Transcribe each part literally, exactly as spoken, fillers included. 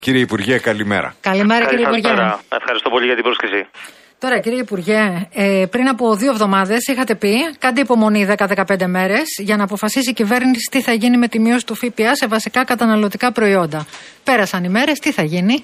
Κύριε Υπουργέ, καλημέρα. Καλημέρα, κύριε Υπουργέ. Ευχαριστώ πολύ για την πρόσκληση. Τώρα, κύριε Υπουργέ, ε, πριν από δύο εβδομάδες είχατε πει, κάντε υπομονή δέκα με δεκαπέντε μέρες για να αποφασίσει η κυβέρνηση τι θα γίνει με τη μείωση του ΦΠΑ σε βασικά καταναλωτικά προϊόντα. Πέρασαν οι μέρες, τι θα γίνει?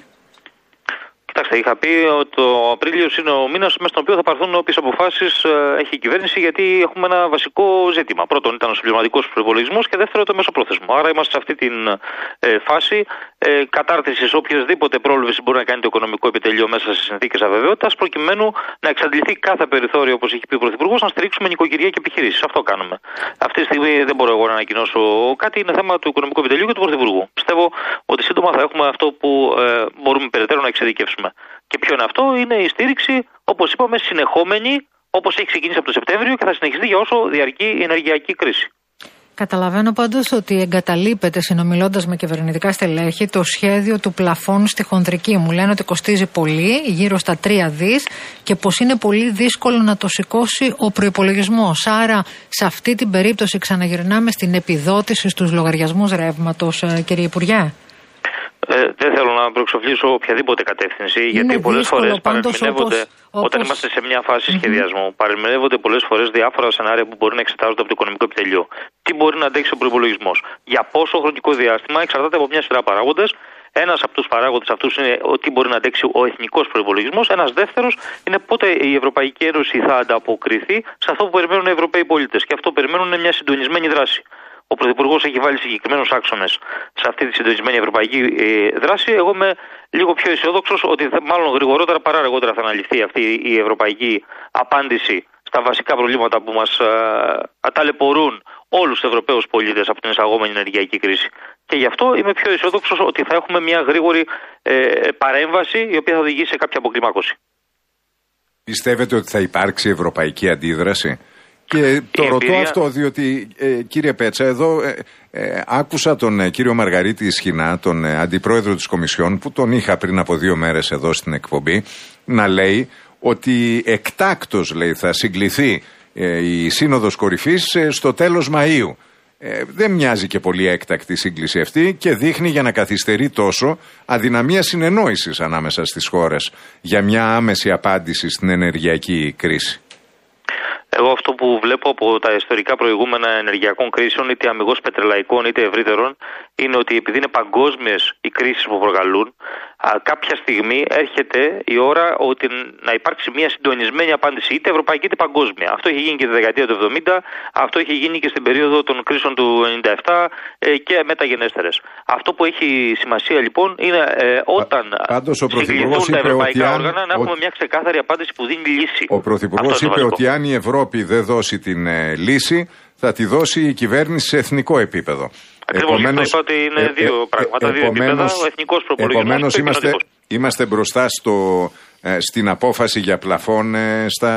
Κοιτάξτε, είχα πει ότι το Απρίλιο είναι ο μήνας μέσα στον οποίο θα πάρθουν όποιες αποφάσεις έχει η κυβέρνηση, γιατί έχουμε ένα βασικό ζήτημα. Πρώτον, ήταν ο συμπληρωματικός προϋπολογισμός και δεύτερον, το μεσοπρόθεσμο. Άρα, είμαστε σε αυτή τη ε, φάση ε, κατάρτισης οποιασδήποτε πρόληψη μπορεί να κάνει το οικονομικό επιτελείο μέσα σε συνθήκες αβεβαιότητας, προκειμένου να εξαντληθεί κάθε περιθώριο, όπως έχει πει ο Πρωθυπουργός, να στηρίξουμε νοικοκυριά και επιχειρήσεις. Αυτό κάνουμε. Αυτή τη στιγμή δεν μπορώ εγώ να ανακοινώσω κάτι, είναι θέμα του οικονομικού επιτελείου και του Πρωθυπουργού. Πιστεύω ότι σύντομα θα έχουμε αυτό που ε, μπορούμε περαιτέρω να εξειδικεύσουμε. Και ποιο είναι αυτό? Είναι η στήριξη, όπως είπαμε, συνεχόμενη, όπως έχει ξεκινήσει από το Σεπτέμβριο και θα συνεχιστεί για όσο διαρκεί η ενεργειακή κρίση. Καταλαβαίνω πάντως ότι εγκαταλείπεται, συνομιλώντας με κυβερνητικά στελέχη, το σχέδιο του πλαφών στη χονδρική. Μου λένε ότι κοστίζει πολύ, γύρω στα τρία δις, και πως είναι πολύ δύσκολο να το σηκώσει ο προϋπολογισμός. Άρα, σε αυτή την περίπτωση ξαναγυρνάμε στην επιδότηση στους λογαριασμούς ρεύματος, κύριε Υπουργέ. Ε, δεν θέλω να προεξοφλήσω οποιαδήποτε κατεύθυνση, είναι γιατί πολλές φορές παρερμηνεύονται, όπως... όταν είμαστε σε μια φάση mm-hmm. σχεδιασμού, παρερμηνεύονται πολλές φορές διάφορα σενάρια που μπορεί να εξετάζονται από το οικονομικό επιτελείο. Τι μπορεί να αντέξει ο προϋπολογισμός, για πόσο χρονικό διάστημα, εξαρτάται από μια σειρά παράγοντες. Ένας από τους παράγοντες αυτούς είναι ότι μπορεί να αντέξει ο εθνικός προϋπολογισμός. Ένας δεύτερος είναι πότε η Ευρωπαϊκή Ένωση θα ανταποκριθεί σε αυτό που περιμένουν οι Ευρωπαίοι πολίτες. Και αυτό περιμένουν μια συντονισμένη δράση. Ο Πρωθυπουργός έχει βάλει συγκεκριμένους άξονες σε αυτή τη συντονισμένη ευρωπαϊκή δράση. Εγώ είμαι λίγο πιο αισιόδοξος ότι μάλλον γρηγορότερα παρά αργότερα θα αναλυθεί αυτή η ευρωπαϊκή απάντηση στα βασικά προβλήματα που μας ταλαιπωρούν όλους τους Ευρωπαίους πολίτες από την εισαγόμενη ενεργειακή κρίση. Και γι' αυτό είμαι πιο αισιόδοξος ότι θα έχουμε μια γρήγορη ε, παρέμβαση η οποία θα οδηγήσει σε κάποια αποκλιμάκωση. Πιστεύετε ότι θα υπάρξει ευρωπαϊκή αντίδραση? Και το ρωτώ εμπειρία... αυτό διότι, ε, κύριε Πέτσα, εδώ ε, ε, άκουσα τον ε, κύριο Μαργαρίτη Σχοινά, τον ε, αντιπρόεδρο της Κομισιόν, που τον είχα πριν από δύο μέρες εδώ στην εκπομπή, να λέει ότι εκτάκτως, λέει, θα συγκληθεί ε, η Σύνοδος Κορυφής ε, στο τέλος Μαΐου. Ε, δεν μοιάζει και πολύ έκτακτη η σύγκληση αυτή και δείχνει, για να καθυστερεί τόσο, αδυναμία συνεννόησης ανάμεσα στις χώρες για μια άμεση απάντηση στην ενεργειακή κρίση. Εγώ αυτό που βλέπω από τα ιστορικά προηγούμενα ενεργειακών κρίσεων, είτε αμιγώς πετρελαϊκών είτε ευρύτερων, είναι ότι επειδή είναι παγκόσμιες οι κρίσεις που προκαλούν, α, κάποια στιγμή έρχεται η ώρα ότι να υπάρξει μια συντονισμένη απάντηση, είτε ευρωπαϊκή είτε παγκόσμια. Αυτό είχε γίνει και τη δεκαετία του εβδομήντα, αυτό είχε γίνει και στην περίοδο των κρίσεων του ενενήντα επτά ε, και μεταγενέστερες. Αυτό που έχει σημασία λοιπόν είναι ε, όταν συγκληθούν τα ευρωπαϊκά αν... όργανα να έχουμε ο... μια ξεκάθαρη απάντηση που δίνει λύση. Ο Πρωθυπουργός είπε ότι αν η Ευρώπη δεν δώσει την ε, λύση, θα τη δώσει η κυβέρνηση σε εθνικό επίπεδο. Ακριβώς, αυτό είπα ότι είναι δύο ε, ε, πράγματα, δύο επίπεδα, ο εθνικός προπολογισμός. Επομένως είμαστε, είμαστε μπροστά στο, ε, στην απόφαση για πλαφόν ε, στα,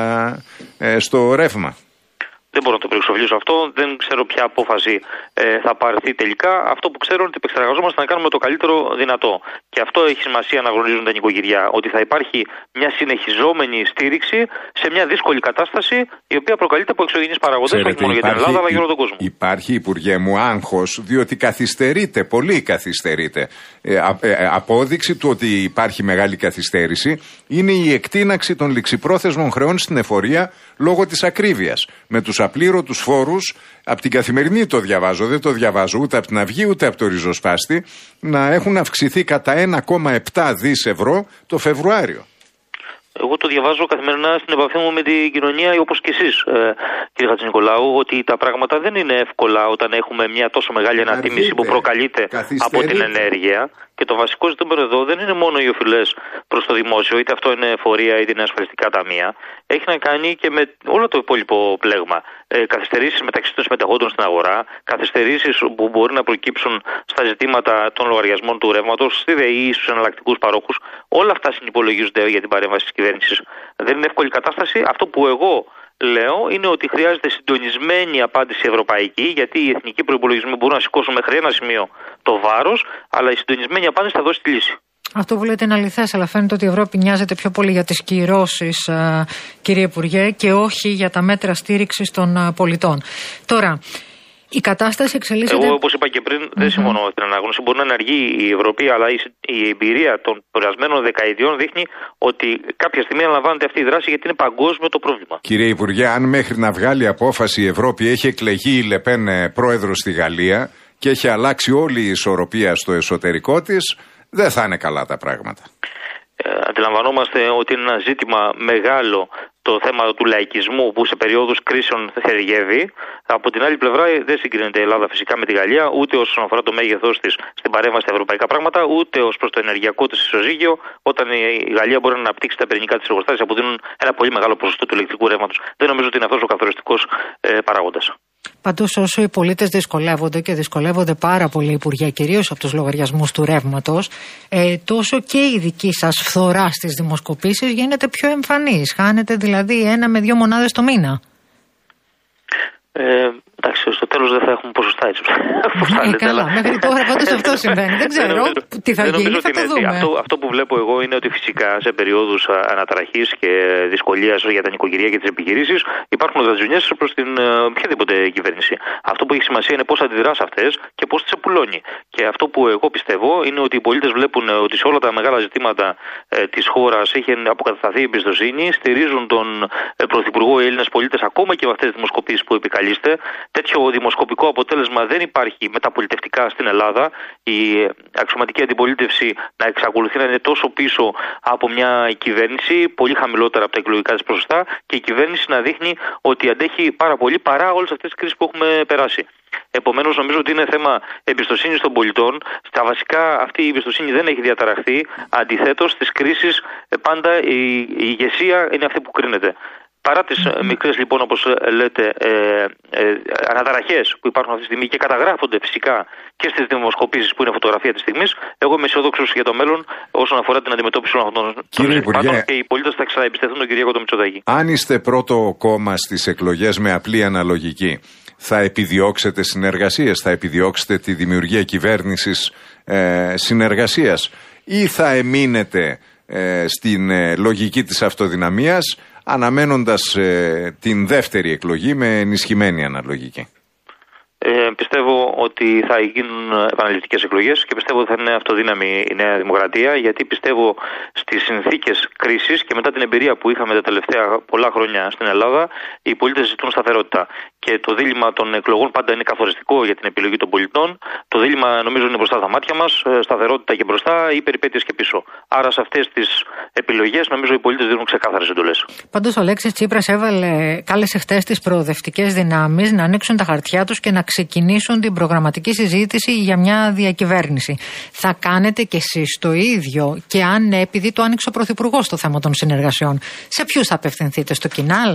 ε, στο ρεύμα. Δεν μπορώ να το προεξοφλήσω αυτό, δεν ξέρω ποια απόφαση ε, θα πάρθει τελικά. Αυτό που ξέρω είναι ότι επεξεργαζόμαστε να κάνουμε το καλύτερο δυνατό. Και αυτό έχει σημασία να γνωρίζουν τα νοικοκυριά, ότι θα υπάρχει μια συνεχιζόμενη στήριξη σε μια δύσκολη κατάσταση, η οποία προκαλείται από εξωγενείς παραγοντές, όχι μόνο για την Ελλάδα, αλλά για όλο τον κόσμο. Υπάρχει, Υπουργέ μου, άγχος, διότι καθυστερείται, πολύ καθυστερείται. Ε, ε, ε, απόδειξη του ότι υπάρχει μεγάλη καθυστέρηση είναι η εκτείναξη των ληξιπρόθεσμων χρεών στην εφορία λόγω της ακρίβειας. Με τους απλήρωτους φόρους, από την Καθημερινή το διαβάζω, δεν το διαβάζω ούτε από την Αυγή ούτε από το Ριζοσπάστη, να έχουν αυξηθεί κατά ένα κόμμα επτά δις ευρώ το Φεβρουάριο. Εγώ το διαβάζω καθημερινά στην επαφή μου με την κοινωνία, όπως και εσείς, ε, κύριε Χατζηνικολάου, ότι τα πράγματα δεν είναι εύκολα όταν έχουμε μια τόσο μεγάλη ανατίμηση που προκαλείται από την ενέργεια. Και το βασικό ζήτημα εδώ δεν είναι μόνο οι οφειλές προς το δημόσιο, είτε αυτό είναι εφορία είτε είναι ασφαλιστικά ταμεία. Έχει να κάνει και με όλο το υπόλοιπο πλέγμα. Ε, καθυστερήσεις μεταξύ των συμμετεχόντων στην αγορά, καθυστερήσεις που μπορεί να προκύψουν στα ζητήματα των λογαριασμών του ρεύματος, στη ΔΕΗ ή στους εναλλακτικούς παρόχους. Όλα αυτά συνυπολογίζονται για την παρέμβαση της κυβέρνησης. Δεν είναι εύκολη κατάσταση. Αυτό που εγώ λέω είναι ότι χρειάζεται συντονισμένη απάντηση ευρωπαϊκή, γιατί οι εθνικοί προϋπολογισμοί μπορούν να σηκώσουν μέχρι ένα σημείο το βάρος, αλλά η συντονισμένη απάντηση θα δώσει τη λύση. Αυτό που λέτε είναι αληθές, αλλά φαίνεται ότι η Ευρώπη νοιάζεται πιο πολύ για τις κυρώσεις, κύριε Υπουργέ, και όχι για τα μέτρα στήριξης των πολιτών. Τώρα, Η κατάσταση εξελίσσεται. Εγώ, όπως είπα και πριν, mm-hmm. δεν συμφωνώ με την ανάγνωση. Μπορεί να είναι αργή η Ευρώπη, αλλά η εμπειρία των περασμένων δεκαετιών δείχνει ότι κάποια στιγμή αναλαμβάνεται αυτή η δράση, γιατί είναι παγκόσμιο το πρόβλημα. Κύριε Υπουργέ, αν μέχρι να βγάλει απόφαση η Ευρώπη έχει εκλεγεί η Λεπέν πρόεδρος στη Γαλλία και έχει αλλάξει όλη η ισορροπία στο εσωτερικό της, δεν θα είναι καλά τα πράγματα. Ε, αντιλαμβανόμαστε ότι είναι ένα ζήτημα μεγάλο το θέμα του λαϊκισμού που σε περίοδους κρίσεων θεριγεύει. Από την άλλη πλευρά δεν συγκρίνεται η Ελλάδα φυσικά με τη Γαλλία, ούτε όσον αφορά το μέγεθός της στην παρέμβαση στα ευρωπαϊκά πράγματα, ούτε ως προς το ενεργειακό της ισοζύγιο, όταν η Γαλλία μπορεί να αναπτύξει τα πυρηνικά της εργοστάσια που δίνουν ένα πολύ μεγάλο ποσοστό του ηλεκτρικού ρεύματος. Δεν νομίζω ότι είναι αυτός ο καθοριστικός ε, παράγοντας. Πάντως, όσο οι πολίτες δυσκολεύονται και δυσκολεύονται πάρα πολύ, Υπουργέ, κυρίως από τους λογαριασμούς του ρεύματος, ε, τόσο και η δική σας φθορά στις δημοσκοπήσεις γίνεται πιο εμφανής. Χάνετε δηλαδή ένα με δύο μονάδες το μήνα. Ε, εντάξει, στο τέλος δεν θα έχουμε ποσοστά έτσι. Ναι, καλά, μέχρι τώρα πάντως αυτό συμβαίνει. Δεν ξέρω τι θα γίνει, θα το δούμε. Αυτό, αυτό που βλέπω εγώ είναι ότι φυσικά σε περίοδους αναταραχής και δυσκολίας για τα νοικοκυριά και τις επιχειρήσεις υπάρχουν δαζουνιές προς την οποιαδήποτε κυβέρνηση. Αυτό που έχει σημασία είναι πώς αντιδρά σε αυτές και πώς τις επουλώνει. Και αυτό που εγώ πιστεύω είναι ότι οι πολίτες βλέπουν ότι σε όλα τα μεγάλα ζητήματα ε, της χώρας έχει αποκατασταθεί η εμπιστοσύνη, στηρίζουν τον ε, Πρωθυπουργό οι Έλληνες πολίτες ακόμα και με αυτές τις δημοσκοπήσεις που επικαλείστε. Τέτοιο δημοσκοπικό αποτέλεσμα δεν υπάρχει μεταπολιτευτικά στην Ελλάδα. Η αξιωματική αντιπολίτευση να εξακολουθεί να είναι τόσο πίσω από μια κυβέρνηση, πολύ χαμηλότερα από τα εκλογικά της ποσοστά, και η κυβέρνηση να δείχνει ότι αντέχει πάρα πολύ παρά όλες αυτές τις κρίσεις που έχουμε περάσει. Επομένως, νομίζω ότι είναι θέμα εμπιστοσύνης των πολιτών. Στα βασικά, αυτή η εμπιστοσύνη δεν έχει διαταραχθεί. Αντιθέτως, στις κρίσεις πάντα η, η ηγεσία είναι αυτή που κρίνεται. Παρά τις μικρές, λοιπόν, όπως λέτε, ε, ε, αναταραχές που υπάρχουν αυτή τη στιγμή και καταγράφονται φυσικά και στις δημοσκοπήσεις που είναι φωτογραφία της στιγμής, εγώ είμαι αισιόδοξος για το μέλλον όσον αφορά την αντιμετώπιση όλων αυτών των ζητημάτων και οι πολίτες θα ξαναεμπιστευτούν τον Κυριάκο τον Μητσοτάκη. Αν είστε πρώτο κόμμα στις εκλογές με απλή αναλογική, θα επιδιώξετε συνεργασίες, θα επιδιώξετε τη δημιουργία κυβέρνησης ε, συνεργασίας, ή θα εμείνετε ε, στην ε, λογική της αυτοδυναμίας, αναμένοντας ε, την δεύτερη εκλογή με ενισχυμένη αναλογική? Ε, πιστεύω ότι θα γίνουν επαναληπτικές εκλογές και πιστεύω ότι θα είναι αυτοδύναμη η Νέα Δημοκρατία, γιατί πιστεύω στις συνθήκες κρίσης και μετά την εμπειρία που είχαμε τα τελευταία πολλά χρόνια στην Ελλάδα, οι πολίτες ζητούν σταθερότητα. Και το δίλημμα των εκλογών πάντα είναι καθοριστικό για την επιλογή των πολιτών. Το δίλημμα νομίζω είναι μπροστά στα μάτια μας, σταθερότητα και μπροστά ή περιπέτειες και πίσω. Άρα σε αυτές τις επιλογές νομίζω οι πολίτες δίνουν ξεκάθαρες εντολές. Πάντως ο Αλέξης Τσίπρας έβαλε, κάλεσε χτες τις προοδευτικές δυνάμεις να ανοίξουν τα χαρτιά τους και να ξεκινήσουν την προγραμματική συζήτηση για μια διακυβέρνηση. Θα κάνετε κι εσείς το ίδιο? Και αν ναι, επειδή το άνοιξε ο Πρωθυπουργός το θέμα των συνεργασιών, σε ποιους θα απευθυνθείτε, στο Κινάλ?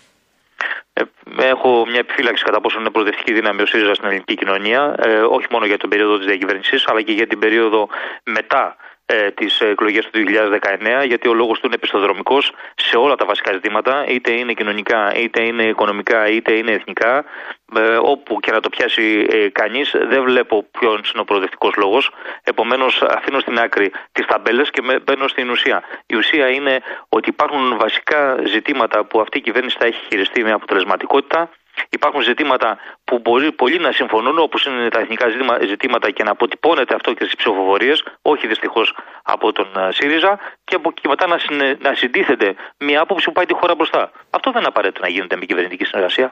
Ε, έχω μια επιφύλαξη κατά πόσο είναι προοδευτική δύναμη ο ΣΥΡΙΖΑ στην ελληνική κοινωνία, ε, όχι μόνο για τον περίοδο της διακυβέρνησης, αλλά και για την περίοδο μετά ε, τις εκλογές του δύο χιλιάδες δεκαεννέα, γιατί ο λόγος του είναι επιστοδρομικός σε όλα τα βασικά ζητήματα, είτε είναι κοινωνικά, είτε είναι οικονομικά, είτε είναι εθνικά. Ε, όπου και να το πιάσει ε, κανείς, δεν βλέπω ποιος είναι ο προοδευτικός λόγος. Επομένως, αφήνω στην άκρη τις ταμπέλες και μπαίνω στην ουσία. Η ουσία είναι ότι υπάρχουν βασικά ζητήματα που αυτή η κυβέρνηση θα έχει χειριστεί με αποτελεσματικότητα. Υπάρχουν ζητήματα που μπορεί πολλοί να συμφωνούν, όπως είναι τα εθνικά ζητήματα, και να αποτυπώνεται αυτό και στις ψηφοφορίες, όχι δυστυχώς από τον ΣΥΡΙΖΑ, και από εκεί μετά να, συνε, να συντίθεται μια άποψη που πάει τη χώρα μπροστά. Αυτό δεν είναι απαραίτητο να γίνεται με κυβερνητική συνεργασία.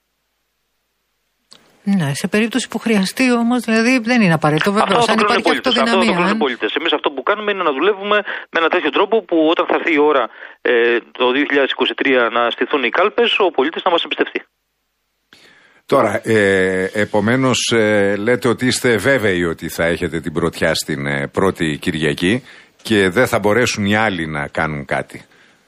Ναι, σε περίπτωση που χρειαστεί όμως, δηλαδή δεν είναι απαραίτητο. Βεβαίως, αν υπάρχει αυτοδυναμία. Αυτό το κρίνουν οι πολίτες. Εμείς αυτό που κάνουμε είναι να δουλεύουμε με ένα τέτοιο τρόπο που όταν θα έρθει η ώρα ε, το δύο χιλιάδες είκοσι τρία να στηθούν οι κάλπες, ο πολίτης να μας εμπιστευτεί. Τώρα, ε, επομένως ε, λέτε ότι είστε βέβαιοι ότι θα έχετε την πρωτιά στην ε, πρώτη Κυριακή και δεν θα μπορέσουν οι άλλοι να κάνουν κάτι.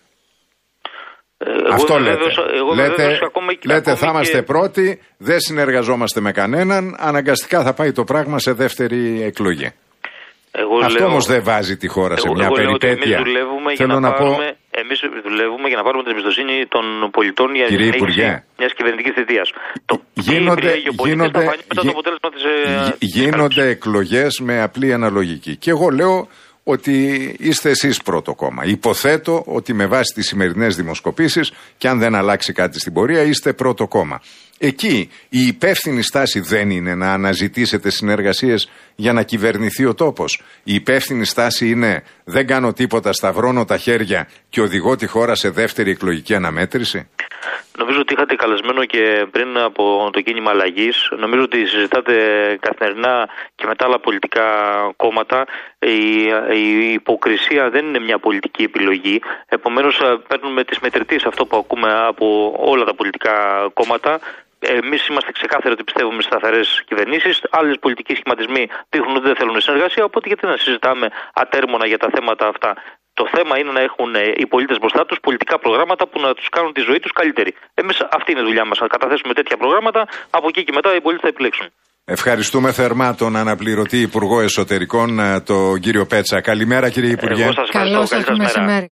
Εγώ Αυτό λέτε. Βέβαιος, εγώ λέτε, ακόμα και, λέτε θα και... είμαστε πρώτοι, δεν συνεργαζόμαστε με κανέναν, αναγκαστικά θα πάει το πράγμα σε δεύτερη εκλογή. Εγώ Αυτό λέω, όμως δεν βάζει τη χώρα εγώ, σε μια εγώ περιπέτεια. Εμείς δουλεύουμε, Θέλω για να να πάρουμε, πω... εμείς δουλεύουμε για να πάρουμε την εμπιστοσύνη των πολιτών για την συνέχιση μιας κυβερνητικής θητείας. Γίνονται, γίνονται, γίνονται, γίνονται εκλογές με απλή αναλογική. Και εγώ λέω ότι είστε εσείς πρώτο κόμμα. Υποθέτω ότι με βάση τις σημερινές δημοσκοπήσεις, και αν δεν αλλάξει κάτι στην πορεία, είστε πρώτο κόμμα. Εκεί η υπεύθυνη στάση δεν είναι να αναζητήσετε συνεργασίες για να κυβερνηθεί ο τόπος. Η υπεύθυνη στάση είναι δεν κάνω τίποτα, σταυρώνω τα χέρια και οδηγώ τη χώρα σε δεύτερη εκλογική αναμέτρηση. Νομίζω ότι είχατε καλεσμένο και πριν από το κίνημα αλλαγής. Νομίζω ότι συζητάτε καθημερινά και με τα άλλα πολιτικά κόμματα. Η, η υποκρισία δεν είναι μια πολιτική επιλογή. Επομένως, παίρνουμε τις μετρητές αυτό που ακούμε από όλα τα πολιτικά κόμματα. Εμείς είμαστε ξεκάθαροι ότι πιστεύουμε στις σταθερές κυβερνήσεις. Άλλες πολιτικοί σχηματισμοί δείχνουν ότι δεν θέλουν συνεργασία. Οπότε, γιατί να συζητάμε ατέρμονα για τα θέματα αυτά. Το θέμα είναι να έχουν οι πολίτες μπροστά τους πολιτικά προγράμματα που να τους κάνουν τη ζωή τους καλύτερη. Εμείς αυτή είναι η δουλειά μας. Να καταθέσουμε τέτοια προγράμματα. Από εκεί και μετά οι πολίτες θα επιλέξουν. Ευχαριστούμε θερμά τον αναπληρωτή Υπουργό Εσωτερικών, τον κύριο Πέτσα. Καλημέρα, κύριε Υπουργέ. Εγώ σας ευχαριστώ. Καλό σας μεσημέρι.